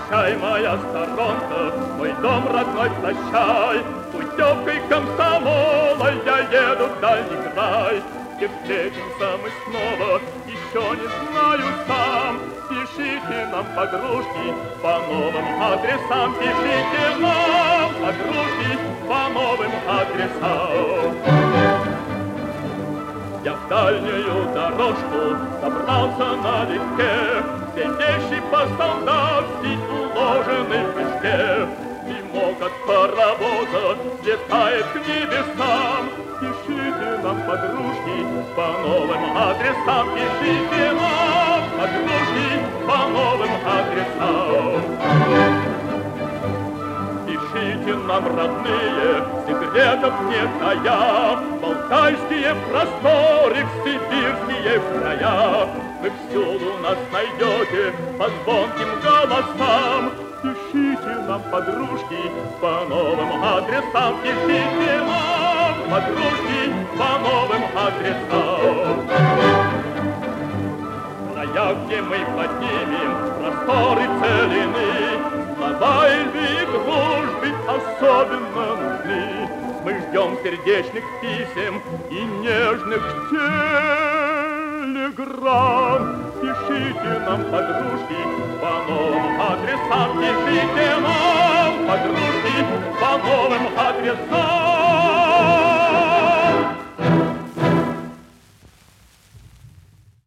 Прощай, моя сторонка, мой дом родной, прощай. Путевкой комсомола я еду в дальний край. Где встретимся мы снова, еще не знаю сам. Пишите нам, подружки, по новым адресам. Пишите нам, подружки, по новым адресам. Я в дальнюю дорожку собрался налегке. Все вещи по-солдатски уложены в мешке. Дымок от паровоза летает к небесам. Пишите нам, подружки, по новым адресам. Пишите нам, подружки, по новым адресам. Пишите нам, родные, секретов не тая, Балтайские просторы, сибирские края. Вы всюду нас найдете по звонким голосам. Пишите нам, подружки, по новым адресам. Пишите нам, подружки, по новым адресам. Края, где мы поднимем просторы целины, слова любви и дружбы особенно нужны. Мы ждем сердечных писем и нежных телеграмм. Пишите нам, подружки, по новым адресам. Пишите нам, подружки, по новым адресам.